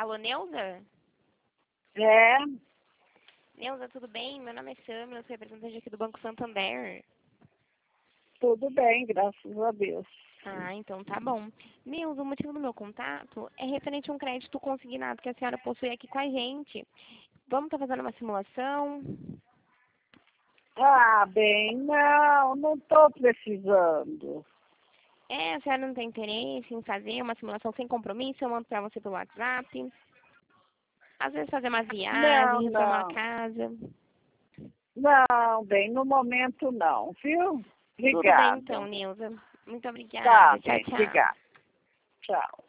Alô, Neuza? É, Neuza, tudo bem? Meu nome é Samila, sou representante aqui do Banco Santander. tudo bem, graças a Deus. Ah, então tá bom. Neuza, o motivo do meu contato é referente a um crédito consignado que a senhora possui aqui com a gente. Vamos estar fazendo uma simulação? Ah, bem, não estou precisando. A senhora não tem interesse em fazer uma simulação sem compromisso? Eu mando pra você pelo WhatsApp. Às vezes fazer uma Não, viagem, reformar a não, casa. não, bem, no momento não, viu? Tudo bem Obrigada. então, Neuza. Muito Tá, obrigada. Tchau, bem, tchau. obrigada. Tchau.